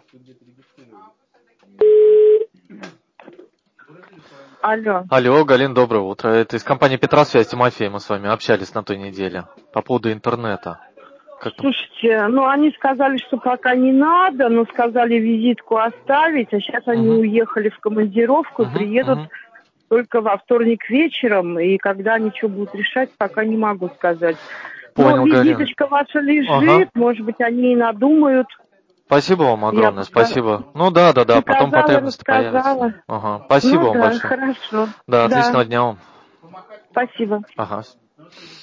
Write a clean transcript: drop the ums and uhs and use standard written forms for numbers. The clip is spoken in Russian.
Алло. Алло, Галин, доброе утро. Это из компании Петросвязь, Тимофей, мы с вами общались на той неделе по поводу интернета. Слушайте, ну они сказали, что пока не надо, но сказали визитку оставить, а сейчас они уехали в командировку и приедут только во вторник вечером, и когда они что будут решать, пока не могу сказать. Понял, но Галин. визиточка ваша лежит, может быть, они и надумают. Спасибо вам огромное, спасибо. Ну да, потом потребность появится. Спасибо вам большое. Хорошо. Да, отличного дня вам. Спасибо. Ага.